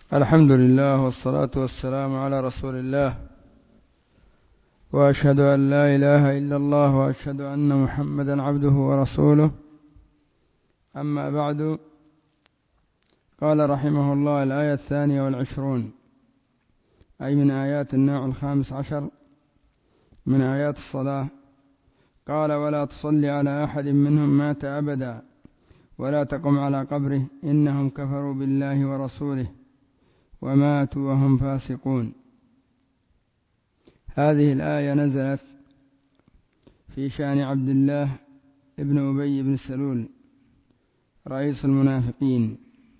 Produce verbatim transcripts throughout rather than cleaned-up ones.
الحمد لله والصلاة والسلام على رسول الله، وأشهد أن لا إله إلا الله وأشهد أن محمدا عبده ورسوله. أما بعد، قال رحمه الله: الآية الثانية والعشرون، أي من آيات النوع الخامس عشر من آيات الصلاة. قال: ولا تصل على أحد منهم مات أبدا ولا تقم على قبره إنهم كفروا بالله ورسوله وماتوا وهم فاسقون. هذه الآية نزلت في شأن عبد الله ابن أبي بن سلول رئيس المنافقين،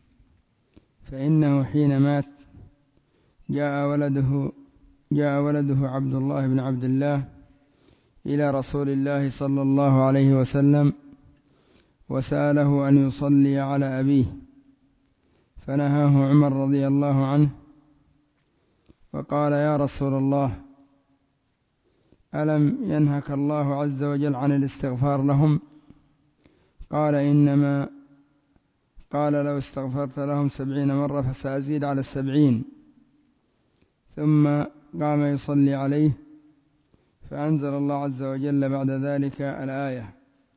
فإنه حين مات جاء ولده جاء ولده عبد الله بن عبد الله إلى رسول الله صلى الله عليه وسلم وسأله أن يصلي على أبيه، فنهاه عمر رضي الله عنه وقال: يا رسول الله، ألم ينهك الله عز وجل عن الاستغفار لهم؟ قال: إنما قال: لو استغفرت لهم سبعين مرة فسأزيد على السبعين. ثم قام يصلي عليه، فأنزل الله عز وجل بعد ذلك الآية.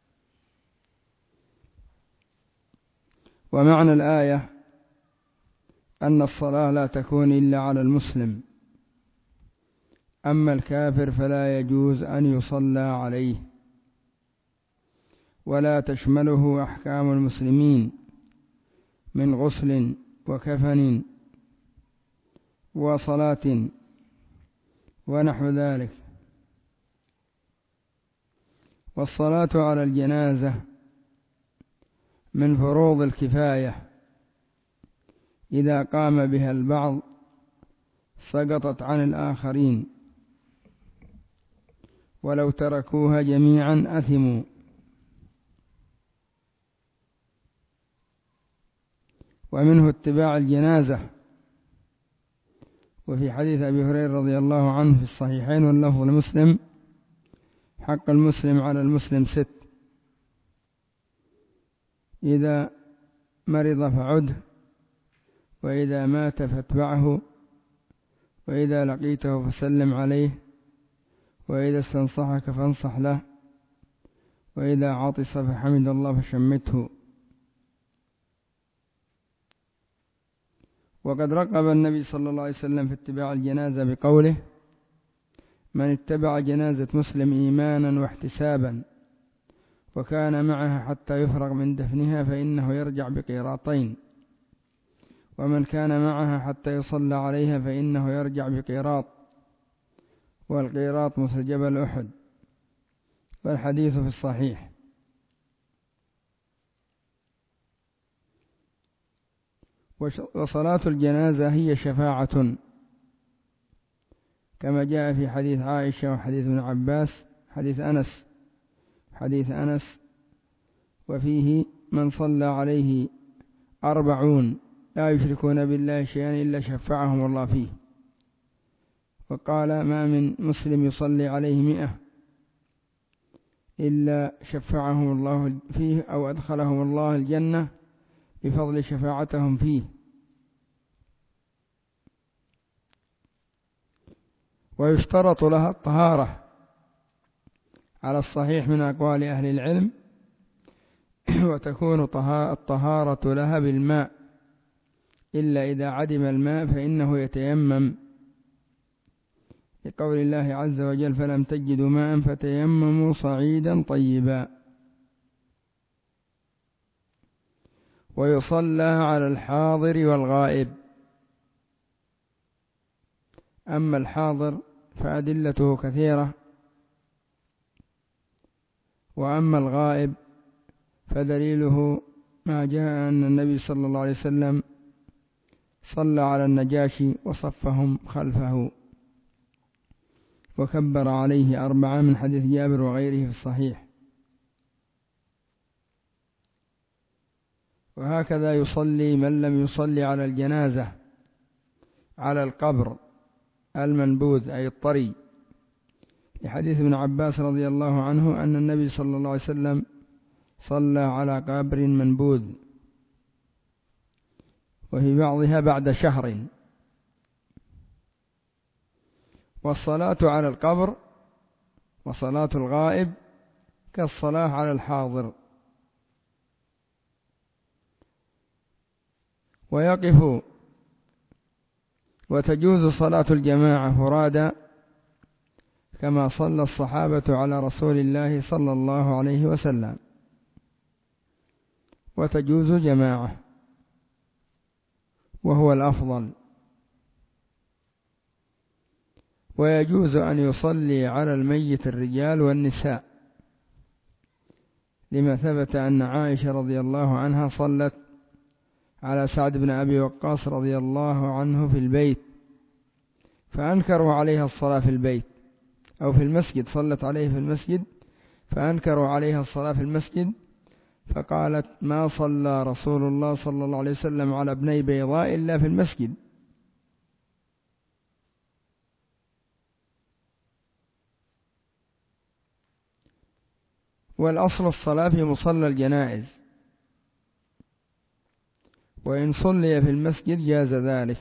ومعنى الآية أن الصلاة لا تكون إلا على المسلم، أما الكافر فلا يجوز أن يصلى عليه، ولا تشمله أحكام المسلمين من غسل وكفن وصلاة ونحو ذلك. والصلاة على الجنازة من فروض الكفاية، إذا قام بها البعض سقطت عن الآخرين، ولو تركوها جميعا أثموا. ومنه اتباع الجنازة، وفي حديث أبي هريرة رضي الله عنه في الصحيحين واللفظ لمسلم: حق المسلم على المسلم ست: إذا مرض فعده، وإذا مات فاتبعه، وإذا لقيته فسلم عليه، وإذا استنصحك فانصح له، وإذا عطس فحمد الله فشمته. وقد رغب النبي صلى الله عليه وسلم في اتباع الجنازة بقوله: من اتبع جنازة مسلم إيمانا واحتسابا وكان معها حتى يفرغ من دفنها فإنه يرجع بقيراطين، ومن كان معها حتى يصلى عليها فإنه يرجع بقيراط، والقيراط مثل جبل أحد. والحديث في الصحيح. وصلاة الجنازة هي شفاعة، كما جاء في حديث عائشة وحديث ابن عباس حديث أنس حديث أنس وفيه: من صلى عليه أربعون لا يشركون بالله شيئا إلا شفعهم الله فيه. وقال: ما من مسلم يصلي عليه مئة إلا شفعهم الله فيه أو أدخلهم الله الجنة بفضل شفاعتهم فيه. ويشترط لها الطهارة على الصحيح من أقوال أهل العلم، وتكون الطهارة لها بالماء، إلا إذا عدم الماء فإنه يتيمم، لقول الله عز وجل: فلم تجدوا ماء فتيمموا صعيدا طيبا. ويصلى على الحاضر والغائب. أما الحاضر فأدلته كثيرة، وأما الغائب فدليله ما جاء أن النبي صلى الله عليه وسلم صلى على النجاشي وصفهم خلفه وكبر عليه أربعة، من حديث جابر وغيره في الصحيح. وهكذا يصلي من لم يصلي على الجنازة على القبر المنبوذ أي الطري، لحديث ابن عباس رضي الله عنه أن النبي صلى الله عليه وسلم صلى على قبر منبوذ. وفي بعضها بعد شهر. والصلاة على القبر وصلاة الغائب كالصلاة على الحاضر. ويقف وتجوز صلاة الجماعة فرادى كما صلى الصحابة على رسول الله صلى الله عليه وسلم، وتجوز جماعة وهو الأفضل. ويجوز أن يصلي على الميت الرجال والنساء، لما ثبت أن عائشة رضي الله عنها صلت على سعد بن أبي وقاص رضي الله عنه في البيت، فأنكروا عليها الصلاة في البيت أو في المسجد، صلت عليه في المسجد فأنكروا عليها الصلاة في المسجد، فقالت: ما صلى رسول الله صلى الله عليه وسلم على ابني بيضاء إلا في المسجد. والأصل الصلاة في مصلى الجنائز، وإن صلي في المسجد جاز ذلك.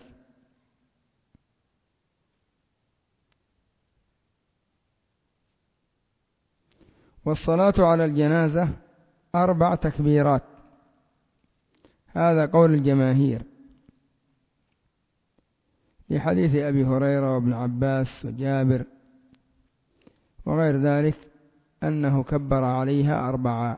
والصلاة على الجنازة أربع تكبيرات، هذا قول الجماهير، لحديث أبي هريرة وابن عباس وجابر وغير ذلك أنه كبر عليها أربعة.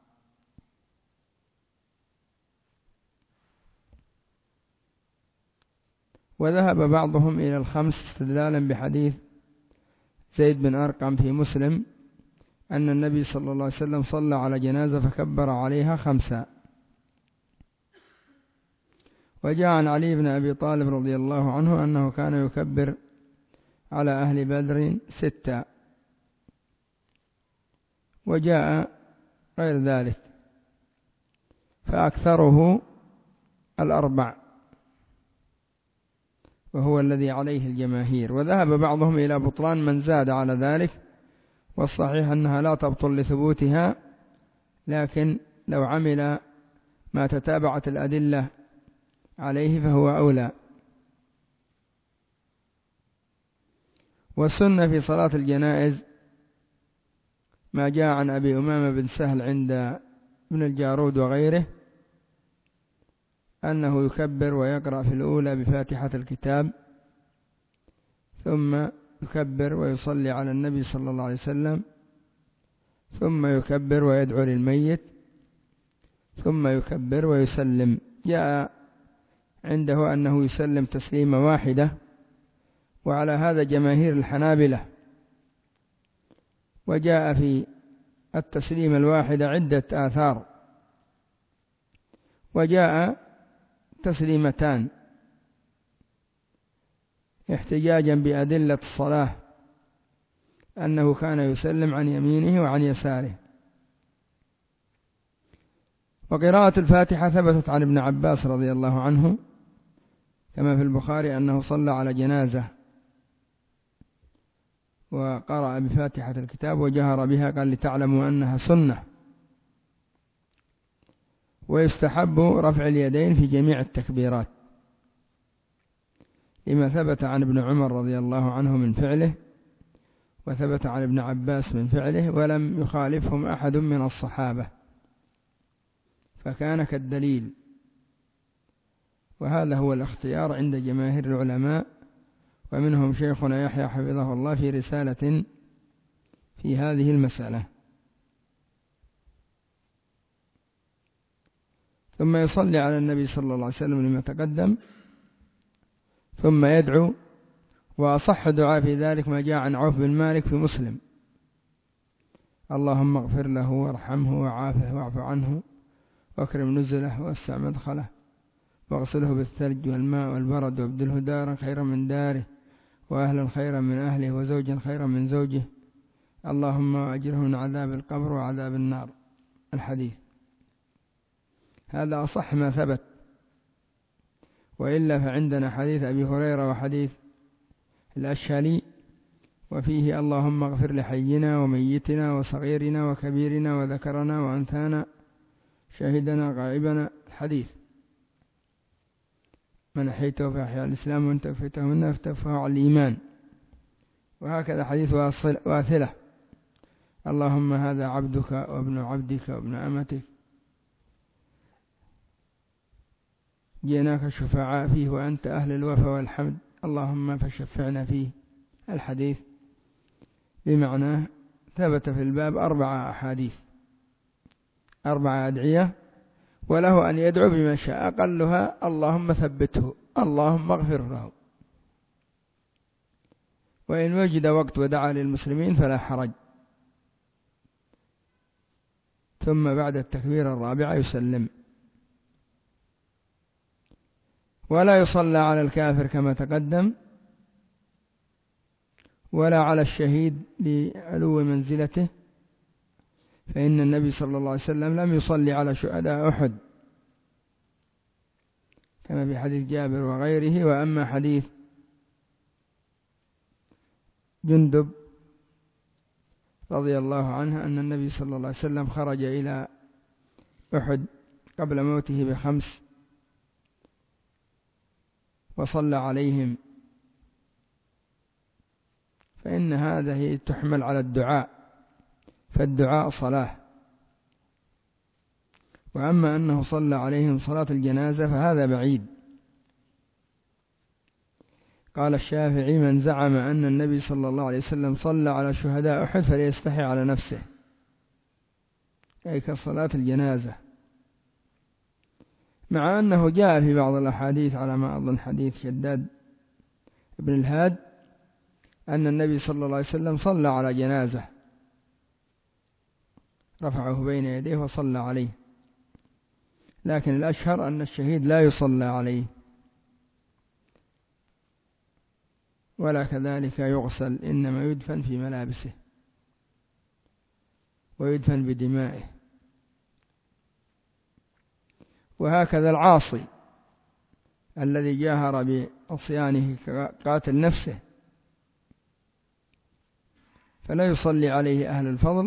وذهب بعضهم إلى الخمس استدلالا بحديث زيد بن أرقم في مسلم أن النبي صلى الله عليه وسلم صلى على جنازة فكبر عليها خمسة. وجاء عن علي بن أبي طالب رضي الله عنه أنه كان يكبر على أهل بدر ستة، وجاء غير ذلك، فأكثره الأربع، وهو الذي عليه الجماهير. وذهب بعضهم إلى بطلان من زاد على ذلك، والصحيح أنها لا تبطل لثبوتها، لكن لو عمل ما تتابعت الأدلة عليه فهو أولى. والسنة في صلاة الجنائز ما جاء عن أبي أمامة بن سهل عند ابن الجارود وغيره أنه يكبر ويقرأ في الأولى بفاتحة الكتاب، ثم يكبر ويصلي على النبي صلى الله عليه وسلم، ثم يكبر ويدعو للميت، ثم يكبر ويسلم. جاء عنده أنه يسلم تسليمة واحدة، وعلى هذا جماهير الحنابلة. وجاء في التسليم الواحدة عدة آثار، وجاء تسليمتان احتجاجا بأدلة الصلاة أنه كان يسلم عن يمينه وعن يساره. وقراءة الفاتحة ثبتت عن ابن عباس رضي الله عنه كما في البخاري أنه صلى على جنازة وقرأ بفاتحة الكتاب وجهر بها، قال: لتعلموا أنها سنة. ويستحب رفع اليدين في جميع التكبيرات، لما ثبت عن ابن عمر رضي الله عنه من فعله، وثبت عن ابن عباس من فعله، ولم يخالفهم أحد من الصحابة، فكان كالدليل. وهذا هو الاختيار عند جماهير العلماء، ومنهم شيخنا يحيى حفظه الله في رسالة في هذه المسألة. ثم يصلي على النبي صلى الله عليه وسلم لما تقدم، ثم يدعو. وأصح دعاء في ذلك ما جاء عن عوف بن مالك في مسلم: اللهم اغفر له وارحمه وعافه واعف عنه واكرم نزله واسع مدخله واغسله بالثلج والماء والبرد وابدله دارا خيرا من داره وأهلا خيرا من أهله وزوجا خيرا من زوجه، اللهم أجره من عذاب القبر وعذاب النار. الحديث هذا أصح ما ثبت، وإلا فعندنا حديث أبي هريرة وحديث الأشهلي وفيه: اللهم اغفر لحينا وميتنا وصغيرنا وكبيرنا وذكرنا وأنثانا شهدنا غائبنا. الحديث. من أحييته فأحيا الإسلام ومن توفيته منا فتوفه على الإيمان. وهكذا حديث واثلة: اللهم هذا عبدك وابن عبدك وابن أمتك جئناك شفعاء فيه وأنت أهل الوفا والحمد اللهم فشفعنا فيه. الحديث بمعناه ثبت في الباب أربعة أحاديث، أربعة أدعية، وله أن يدعو بما شاء، أقلها اللهم ثبته، اللهم اغفر له. وإن وجد وقت ودعا للمسلمين فلا حرج. ثم بعد التكبير الرابعة يسلم. ولا يصلى على الكافر كما تقدم، ولا على الشهيد لعلو منزلته، فإن النبي صلى الله عليه وسلم لم يصلي على شهداء أحد كما في حديث جابر وغيره. وأما حديث جندب رضي الله عنه أن النبي صلى الله عليه وسلم خرج إلى أحد قبل موته بخمس وصلى عليهم، فإن هذه تحمل على الدعاء، فالدعاء صلاة. وأما أنه صلى عليهم صلاة الجنازة فهذا بعيد. قال الشافعي: من زعم أن النبي صلى الله عليه وسلم صلى على شهداء أحد فليستحي على نفسه، أي كصلاة الجنازة، مع أنه جاء في بعض الأحاديث على ما أظن حديث شداد بن الهاد أن النبي صلى الله عليه وسلم صلى على جنازة، رفعه بين يديه وصلى عليه، لكن الأشهر أن الشهيد لا يصلى عليه ولا كذلك يغسل، إنما يدفن في ملابسه ويدفن بدمائه. وهكذا العاصي الذي جاهر بعصيانه قاتل نفسه فلا يصلي عليه أهل الفضل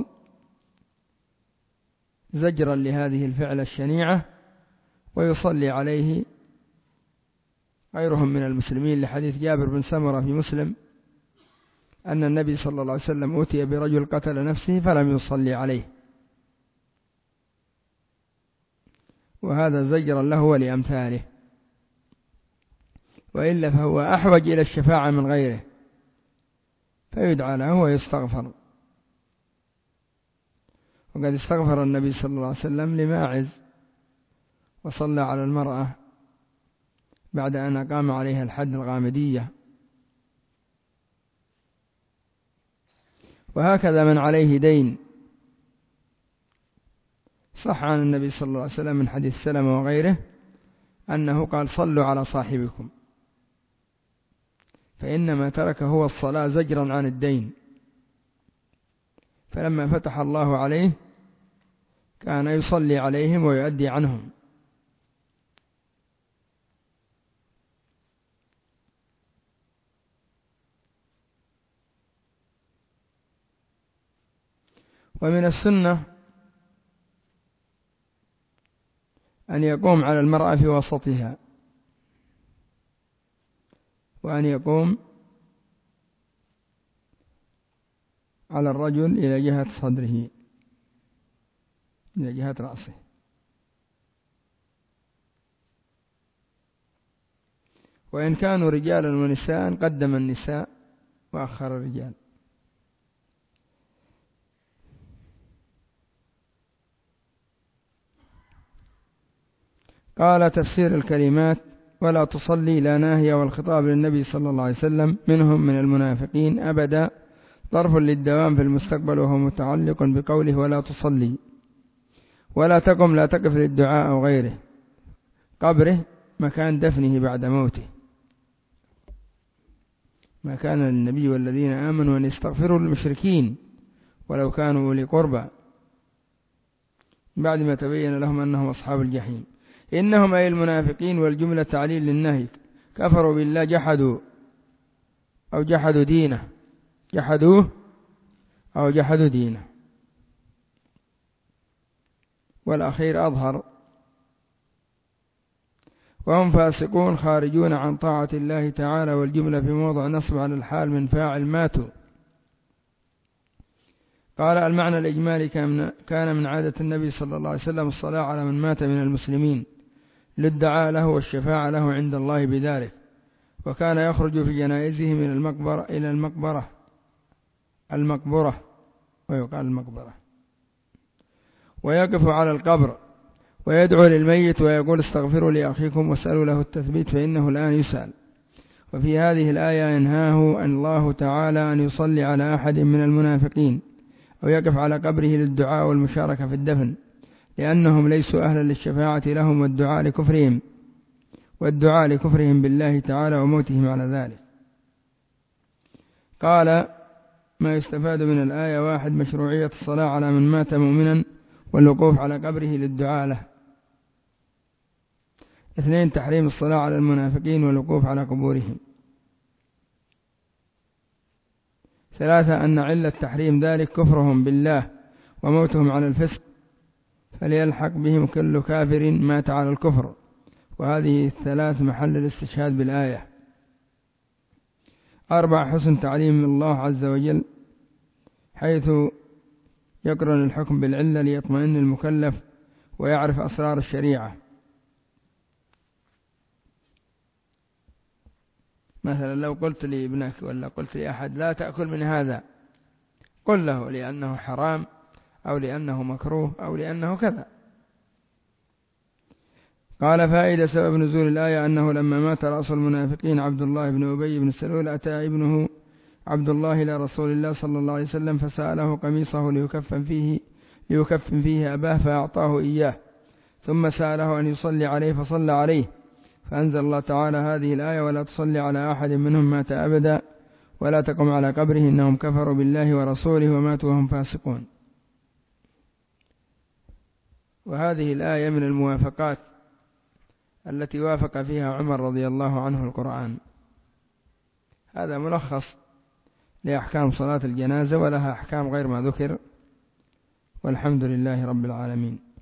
زجرا لهذه الفعلة الشنيعة، ويصلي عليه غيرهم من المسلمين، لحديث جابر بن سمرة في مسلم أن النبي صلى الله عليه وسلم أتي برجل قتل نفسه فلم يصلي عليه، وهذا زجرا له ولأمثاله، وإلا فهو أحوج إلى الشفاعة من غيره، فيدعى له ويستغفر. وقد استغفر النبي صلى الله عليه وسلم لماعز وصلى على المرأة بعد أن أقام عليها الحد الغامدية. وهكذا من عليه دين، صح عن النبي صلى الله عليه وسلم من حديث سلمة وغيره أنه قال: صلوا على صاحبكم، فإنما ترك هو الصلاة زجرا عن الدين، فلما فتح الله عليه كان يصلي عليهم ويؤدي عنهم. ومن السنة أن يقوم على المرأة في وسطها، وأن يقوم على الرجل إلى جهة صدره، إلى جهة رأسه. وإن كانوا رجالا ونساء قدم النساء وأخر الرجال. قال: تفسير الكلمات: ولا تصلي لا ناهية، والخطاب للنبي صلى الله عليه وسلم منهم من المنافقين أبدا ظرف للدوام في المستقبل، وهو متعلق بقوله ولا تصلي، ولا تقم لا تقف للدعاء أو غيره. قبره مكان دفنه بعد موته، ما كان للنبي والذين آمنوا أن يستغفروا للمشركين ولو كانوا أولي قربى بعد ما تبين لهم أنهم أصحاب الجحيم. إنهم أي المنافقين، والجملة تعليل للنهي، كفروا بالله، جحدوا أو جحدوا دينه، جحدوه أو جحدوا دينه، والأخير أظهر. وهم فاسقون خارجون عن طاعة الله تعالى، والجملة في موضع نصب على الحال من فاعل ماتوا. قال المعنى الإجمالي كان من عادة النبي صلى الله عليه وسلم الصلاة على من مات من المسلمين للدعاء له والشفاعة له عند الله بذلك، وكان يخرج في جنائزه من المقبرة إلى المقبرة المقبرة ويقال المقبرة ويقف على القبر ويدعو للميت ويقول استغفروا لأخيكم واسألوا له التثبيت فإنه الآن يسأل. وفي هذه الآية ينهاه الله تعالى أن يصلي على أحد من المنافقين أو يقف على قبره للدعاء والمشاركة في الدفن، لأنهم ليسوا أهلا للشفاعة لهم والدعاء لكفرهم والدعاء لكفرهم بالله تعالى وموتهم على ذلك. قال ما يستفاد من الآية: واحد مشروعية الصلاة على من مات مؤمنا والوقوف على قبره للدعاء له. اثنين تحريم الصلاة على المنافقين والوقوف على قبورهم. ثلاثة أن علة تحريم ذلك كفرهم بالله وموتهم على الفسق، فليلحق بهم كل كافر مات على الكفر. وهذه الثلاث محل الاستشهاد بالآية. أربع حسن تعليم الله عز وجل حيث يقرن الحكم بالعلة ليطمئن المكلف ويعرف أسرار الشريعة. مثلا لو قلت لابنك ولا قلت لأحد لا تأكل من هذا، قل له لأنه حرام أو لأنه مكروه أو لأنه كذا. قال فائدة سبب نزول الآية أنه لما مات رأس المنافقين عبد الله بن أبي بن سلول أتى ابنه عبد الله إلى رسول الله صلى الله عليه وسلم فسأله قميصه ليكفن فيه, ليكفن فيه أباه فأعطاه إياه، ثم سأله أن يصلي عليه فصلى عليه، فأنزل الله تعالى هذه الآية: ولا تصلي على أحد منهم مات أبدا ولا تقم على قبره إنهم كفروا بالله ورسوله وماتوا وهم فاسقون. وهذه الآية من الموافقات التي وافق فيها عمر رضي الله عنه القرآن. هذا ملخص لأحكام صلاة الجنازة، ولها أحكام غير ما ذكر، والحمد لله رب العالمين.